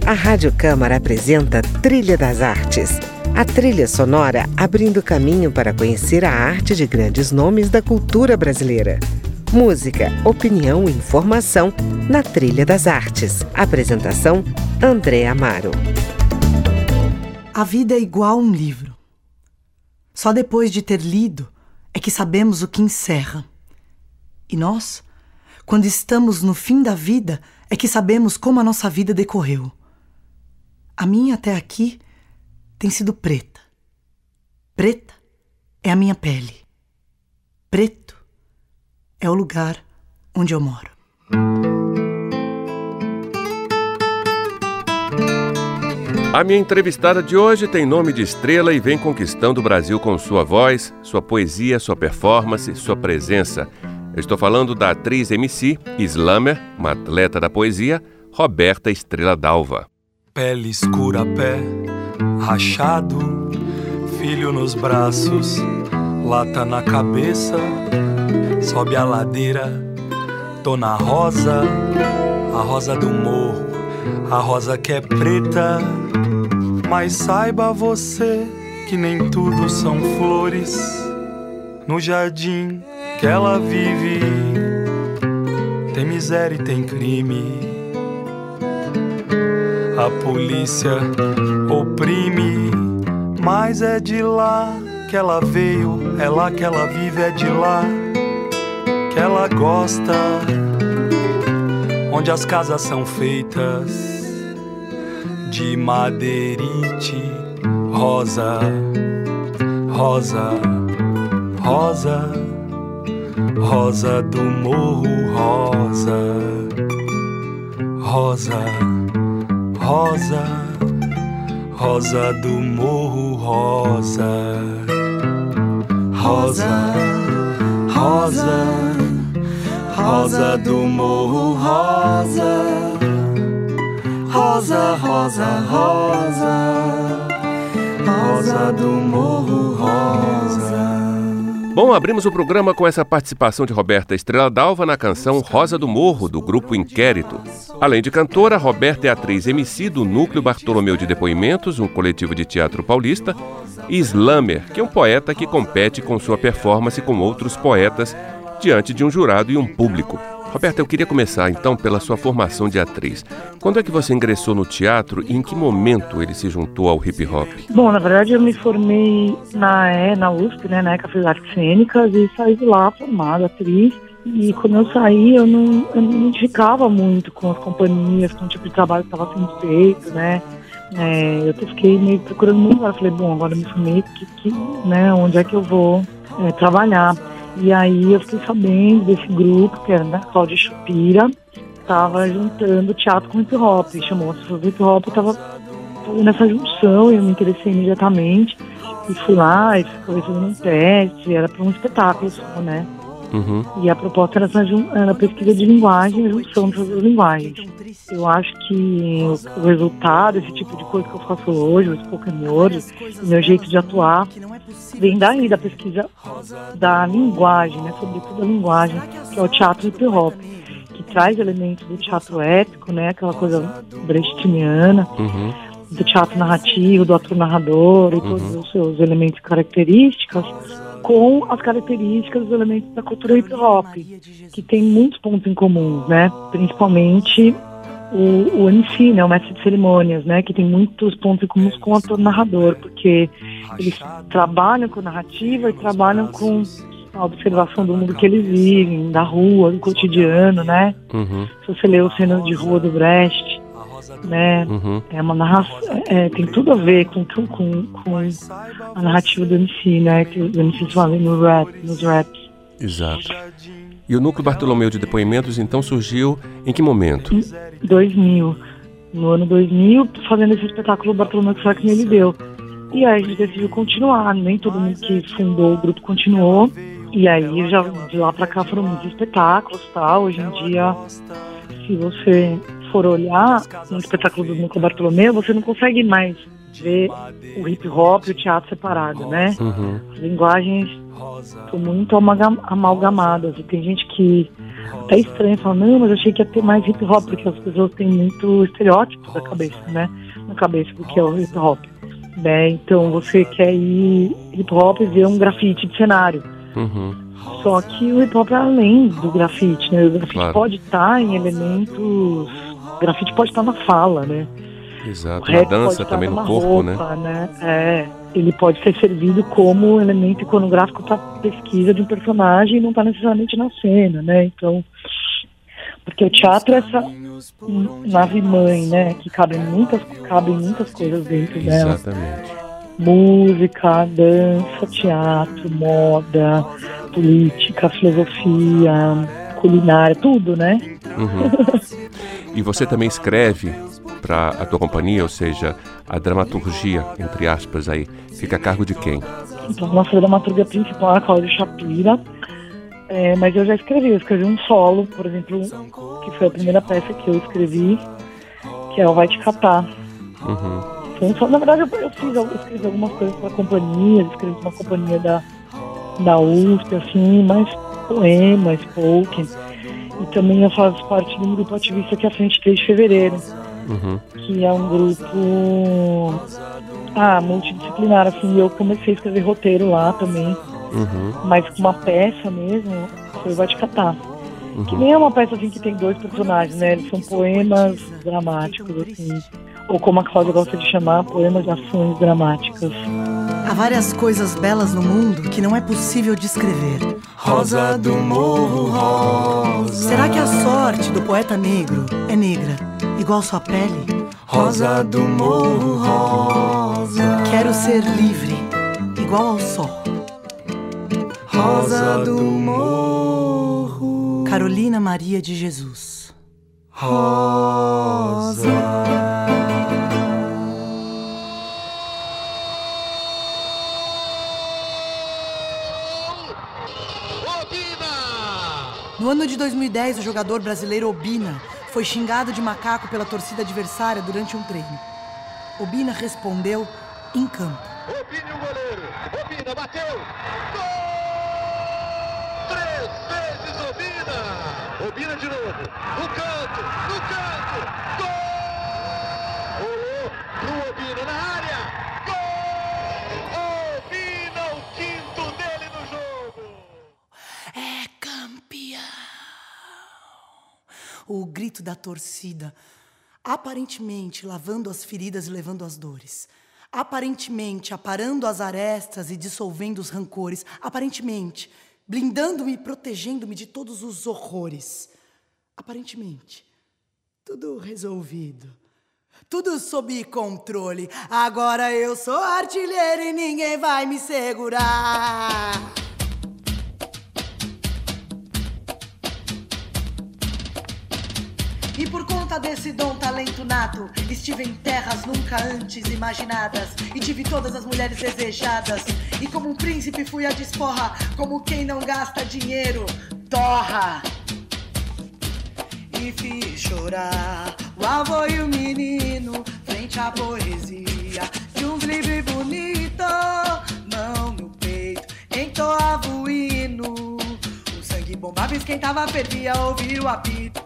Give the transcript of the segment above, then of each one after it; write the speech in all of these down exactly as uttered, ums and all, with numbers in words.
A Rádio Câmara apresenta Trilha das Artes. A trilha sonora abrindo caminho para conhecer a arte de grandes nomes da cultura brasileira. Música, opinião e informação na Trilha das Artes. Apresentação, André Amaro. A vida é igual a um livro. Só depois de ter lido é que sabemos o que encerra. E nós, quando estamos no fim da vida, é que sabemos como a nossa vida decorreu. A minha até aqui tem sido preta. Preta é a minha pele. Preto é o lugar onde eu moro. A minha entrevistada de hoje tem nome de estrela e vem conquistando o Brasil com sua voz, sua poesia, sua performance, sua presença. Eu estou falando da atriz M C, slammer, uma atleta da poesia, Roberta Estrela Dalva. Pele escura, pé rachado, filho nos braços, lata na cabeça, sobe a ladeira, Dona Rosa, a rosa do morro, a rosa que é preta. Mas saiba você que nem tudo são flores. No jardim que ela vive tem miséria e tem crime. A polícia oprime, mas é de lá que ela veio, é lá que ela vive, é de lá que ela gosta, onde as casas são feitas de madeirite, rosa, rosa, rosa, rosa do morro, rosa, rosa, rosa, rosa do morro, rosa, rosa, rosa, rosa do morro, rosa, rosa, rosa, rosa, rosa do morro, rosa. Bom, abrimos o programa com essa participação de Roberta Estrela Dalva na canção Rosa do Morro, do grupo Inquérito. Além de cantora, Roberta é atriz M C do Núcleo Bartolomeu de Depoimentos, um coletivo de teatro paulista, e slammer, que é um poeta que compete com sua performance com outros poetas diante de um jurado e um público. Roberta, eu queria começar então pela sua formação de atriz. Quando é que você ingressou no teatro e em que momento ele se juntou ao hip hop? Bom, na verdade eu me formei na, é, na U S P, né, na ECA fiz Artes Cênicas e saí de lá formada atriz. E quando eu saí eu não, eu não me identificava muito com as companhias, com o tipo de trabalho que estava sendo feito, né. É, eu fiquei meio procurando muito, eu falei, bom, agora eu me formei, que, que, né, onde é que eu vou é, trabalhar? E aí eu fiquei sabendo desse grupo, que era da Cláudia Chupira, estava juntando teatro com hip hop, chamou-se hip hop, eu estava fazendo essa junção e eu me interessei imediatamente. E fui lá e fiquei fazendo um teste, era para um espetáculo só, né? Uhum. E a proposta era, essa, era a pesquisa de linguagem e a junção dessas duas linguagens. Eu acho que o, o resultado, esse tipo de coisa que eu faço hoje, o spoken word, o meu jeito de atuar, vem daí, da pesquisa da linguagem, né, sobretudo a linguagem, que é o teatro hip hop, que traz elementos do teatro épico, né, aquela coisa brechtiniana, uhum. do teatro narrativo, do ator narrador e uhum. todos os seus elementos e características, com as características dos elementos da cultura hip hop, que tem muitos pontos em comum, né, principalmente o, o M C, né, o mestre de cerimônias, né, que tem muitos pontos em comum com o ator narrador, porque eles trabalham com narrativa e trabalham com a observação do mundo que eles vivem, da rua, do cotidiano, né? Uhum. Se você lê os cenas de rua do Brecht, né? Uhum. É uma narração, é, tem tudo a ver com, com, com a narrativa do M C, né? Que os M Cs falam no rap, nos raps. Exato. E o Núcleo Bartolomeu de Depoimentos, então, surgiu em que momento? Em dois mil. No ano dois mil, fazendo esse espetáculo Bartolomeu que ele deu. E aí a gente decidiu continuar, nem todo mundo que fundou o grupo continuou. E aí já de lá pra cá foram muitos espetáculos e tal. Hoje em dia, se você for olhar no espetáculo do Núcleo Bartolomeu, você não consegue mais ver o hip hop e o teatro separado, né? Uhum. As linguagens são muito amalgam- amalgamadas. E tem gente que até estranha, fala, não, mas eu achei que ia ter mais hip hop, porque as pessoas têm muito estereótipo da cabeça, né? Na cabeça do que é o hip hop. Né? Então você quer ir hip hop e ver um grafite de cenário. Uhum. Só que o hip hop é além do grafite, né? O grafite Claro. pode estar em elementos. O grafite pode estar na fala, né? Exato, O na rap dança pode também, estar no numa corpo, roupa, né? É, ele pode ser servido como elemento iconográfico para pesquisa de um personagem e não está necessariamente na cena, né? Então, porque o teatro é essa nave-mãe, né? Que cabem muitas, cabem muitas coisas dentro dela. Exatamente. Música, dança, teatro, moda, política, filosofia, culinária, tudo, né? Uhum. E você também escreve para a tua companhia, ou seja, a dramaturgia, entre aspas, aí, fica a cargo de quem? Então, nossa dramaturgia principal é a Cláudia Shapira, é, mas eu já escrevi, eu escrevi um solo, por exemplo, que foi a primeira peça que eu escrevi, que é o Vai Te Catar. Uhum. Foi um solo, na verdade, eu, eu, fiz, eu escrevi algumas coisas para companhia, escrevi uma companhia da, da U S P, assim, mais poemas, folk. E também eu faço parte de um grupo ativista que é a Frente três de Fevereiro, Uhum. que é um grupo ah, multidisciplinar, assim, eu comecei a escrever roteiro lá também, Uhum. mas com uma peça mesmo, foi o Vai Te Catar. Uhum. Que nem é uma peça assim que tem dois personagens, né? Eles são poemas dramáticos, assim, ou como a Cláudia gosta de chamar, poemas de ações dramáticas. Há várias coisas belas no mundo que não é possível descrever. Rosa do morro, rosa. Será que a sorte do poeta negro é negra, igual sua pele? Rosa do morro, rosa. Quero ser livre, igual ao sol. Rosa do morro, Carolina Maria de Jesus. rosa. No ano de dois mil e dez, o jogador brasileiro Obina foi xingado de macaco pela torcida adversária durante um treino. Obina respondeu em campo. Obina o goleiro. Obina bateu. Gol! Três vezes Obina. Obina de novo. No canto. No canto. Gol! Rolou pro Obina na área. Gol! Obina, o quinto dele no jogo. É campeão! O grito da torcida, aparentemente lavando as feridas e levando as dores. Aparentemente aparando as arestas e dissolvendo os rancores. Aparentemente blindando-me e protegendo-me de todos os horrores. Aparentemente tudo resolvido. Tudo sob controle. Agora eu sou artilheiro e ninguém vai me segurar. E por conta desse dom, talento nato, estive em terras nunca antes imaginadas e tive todas as mulheres desejadas. E como um príncipe fui à desporra, como quem não gasta dinheiro, torra. E fiz chorar o avô e o menino frente à poesia de um livre bonito. Mão no peito, entoava o hino. O sangue bombava, esquentava, fervia, ouvir o apito.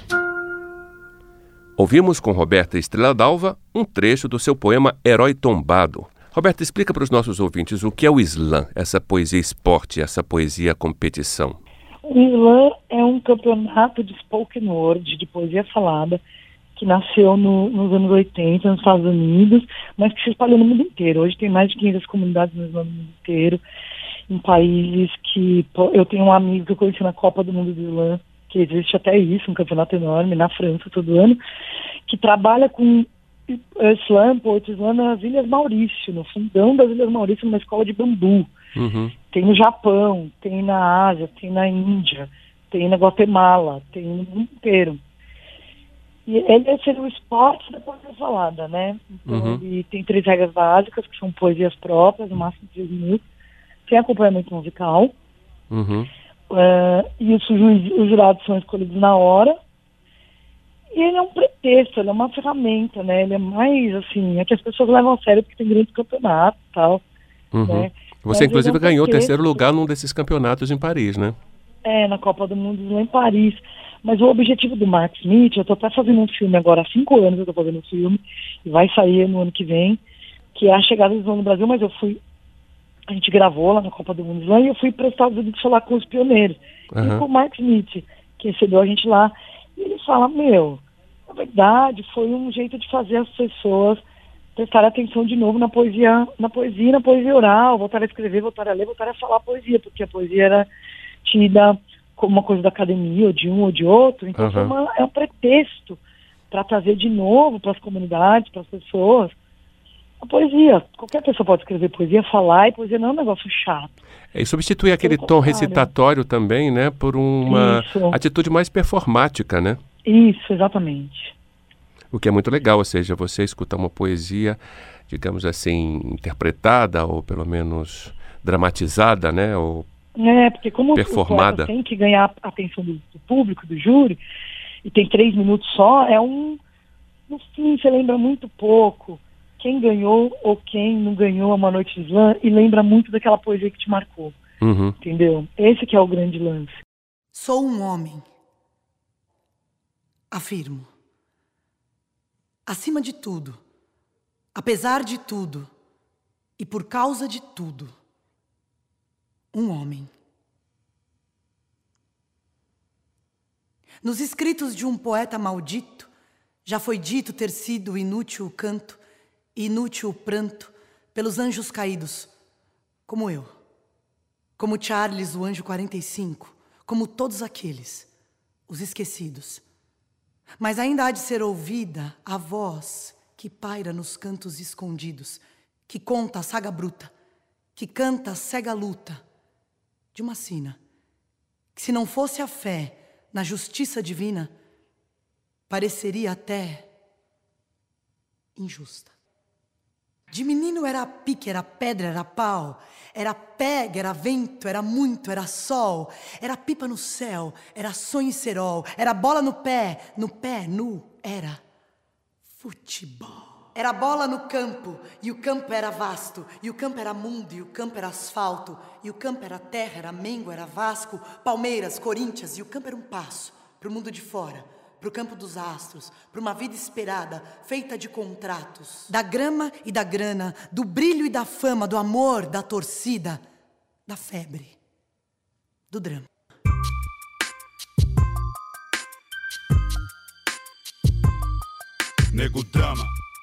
Ouvimos com Roberta Estrela Dalva um trecho do seu poema Herói Tombado. Roberta, explica para os nossos ouvintes o que é o slam, essa poesia esporte, essa poesia competição. O slam é um campeonato de spoken word, de poesia falada, que nasceu no, nos anos oitenta nos Estados Unidos, mas que se espalhou no mundo inteiro. Hoje tem mais de quinhentas comunidades no mundo inteiro, em países que... Eu tenho um amigo que eu conheci na Copa do Mundo do Slam, que existe até isso, um campeonato enorme na França todo ano, que trabalha com slam, poetry slam nas Ilhas Maurício, no fundão das Ilhas Maurício, numa escola de bambu. Uhum. Tem no Japão, tem na Ásia, tem na Índia, tem na Guatemala, tem no mundo inteiro. E ele seria o esporte da poesia falada, né? Então, uhum. ele tem três regras básicas, que são poesias próprias, no máximo de três minutos, tem acompanhamento musical, Uhum. Uh, e os, juiz, os jurados são escolhidos na hora. E ele é um pretexto, ele é uma ferramenta, né? Ele é mais, assim, é que as pessoas levam a sério porque tem grandes campeonatos e tal, Uhum. né? Você, inclusive, ganhou o terceiro lugar num desses campeonatos em Paris, né? É, na Copa do Mundo lá em Paris. Mas o objetivo do Mark Smith, eu tô até fazendo um filme agora, há cinco anos eu tô fazendo um filme, e vai sair no ano que vem, que é a chegada do Slam no Brasil, mas eu fui, a gente gravou lá na Copa do Mundo Slam, e eu fui para os Estados Unidos falar com os pioneiros, uhum. e com o Mark Smith, que recebeu a gente lá, e ele fala, meu, na verdade, foi um jeito de fazer as pessoas prestarem atenção de novo na poesia, na poesia, na poesia oral, voltar a escrever, voltar a ler, voltar a falar poesia, porque a poesia era tida como uma coisa da academia, ou de um ou de outro, então uhum. foi uma, é um pretexto para trazer de novo para as comunidades, para as pessoas, a poesia. Qualquer pessoa pode escrever poesia, falar, e poesia não é um negócio chato. É, e substituir aquele tom recitatório também, né, por uma Isso. atitude mais performática, né? Isso, exatamente. O que é muito legal, ou seja, você escutar uma poesia, digamos assim, interpretada, ou pelo menos dramatizada, né, ou É, porque como performada. o poeta tem que ganhar a atenção do, do público, do júri, e tem três minutos só, é um... No fim, você lembra muito pouco quem ganhou ou quem não ganhou uma noite de slam, e lembra muito daquela poesia que te marcou. Uhum. Entendeu? Esse que é o grande lance. Sou um homem. Afirmo. Acima de tudo, apesar de tudo, e por causa de tudo, um homem. Nos escritos de um poeta maldito, já foi dito ter sido inútil o canto e inútil o pranto pelos anjos caídos, como eu, como Charles, o anjo quarenta e cinco, como todos aqueles, os esquecidos. Mas ainda há de ser ouvida a voz que paira nos cantos escondidos, que conta a saga bruta, que canta a cega luta de uma sina, que se não fosse a fé na justiça divina, pareceria até injusta. De menino era pique, era pedra, era pau, era pega, era vento, era muito, era sol, era pipa no céu, era sonho e cerol, era bola no pé, no pé, nu, era futebol. Era bola no campo, e o campo era vasto, e o campo era mundo, e o campo era asfalto, e o campo era terra, era Mengo, era Vasco, Palmeiras, Corinthians, e o campo era um passo pro mundo de fora, pro campo dos astros, pra uma vida esperada, feita de contratos. Da grama e da grana, do brilho e da fama, do amor, da torcida, da febre, do drama. Nego Drama.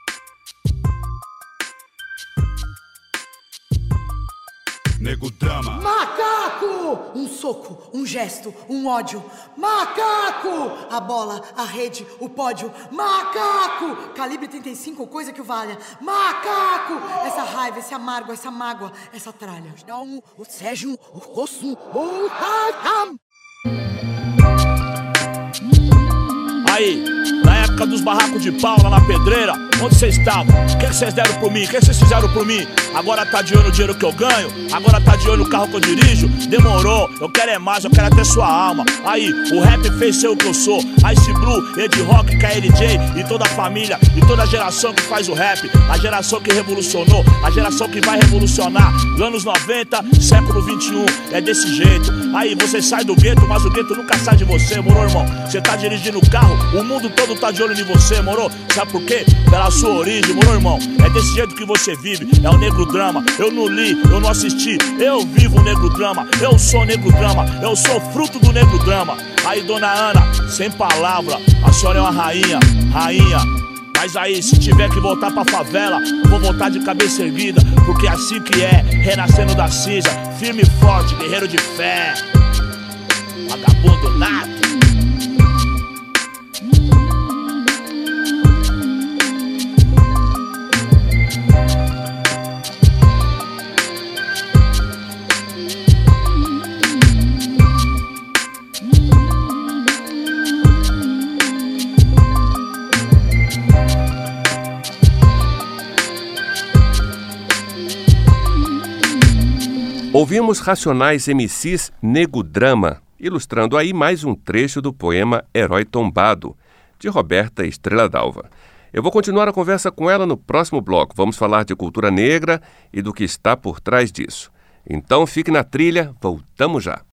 Nego Drama. Macaco! Um soco, um gesto, um ódio. Macaco! A bola, a rede, o pódio. Macaco! Calibre trinta e cinco, coisa que o valha. Macaco! Essa raiva, esse amargo, essa mágoa, essa tralha. Não, o Sérgio, o rosto, o Radam. Aí, na época dos barracos de pau lá na pedreira, onde vocês estavam? O que vocês deram por mim? O que vocês fizeram por mim? Agora tá de olho no dinheiro que eu ganho? Agora tá de olho no carro que eu dirijo? Demorou, eu quero é mais, eu quero até sua alma. Aí, o rap fez ser o que eu sou. Ice Blue, Ed Rock, K L J e toda a família e toda a geração que faz o rap. A geração que revolucionou, a geração que vai revolucionar. Anos noventa, século vinte e um, é desse jeito. Aí, você sai do gueto, mas o gueto nunca sai de você, moro, irmão? Você tá dirigindo o carro, o mundo todo tá de olho em você, moro? Sabe por quê? Pela sua origem, moro, irmão? É desse jeito que você vive, é o negro drama. Eu não li, eu não assisti, eu vivo o negro drama. Eu sou negro drama, eu sou fruto do negro drama. Aí, dona Ana, sem palavra, a senhora é uma rainha, rainha. Mas aí, se tiver que voltar pra favela, vou voltar de cabeça erguida, porque é assim que é, renascendo da cinza, firme e forte, guerreiro de fé. Vagabundo nato. Ouvimos Racionais M Cs Nego Drama, ilustrando aí mais um trecho do poema Herói Tombado, de Roberta Estrela d'Alva. Eu vou continuar a conversa com ela no próximo bloco. Vamos falar de cultura negra e do que está por trás disso. Então fique na trilha, voltamos já.